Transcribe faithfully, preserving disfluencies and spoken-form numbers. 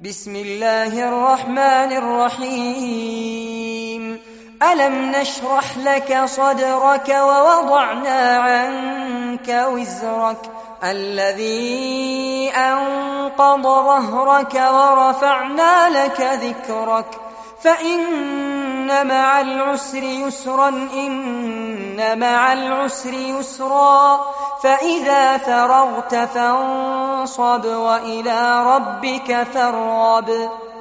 بسم الله الرحمن الرحيم. ألم نشرح لك صدرك ووضعنا عنك وزرك الذي أنقض ظهرك ورفعنا لك ذكرك فإن مع العسر يسرا إن مع العسر يسرا فإذا فرغت فانصب وإلى ربك فارغب.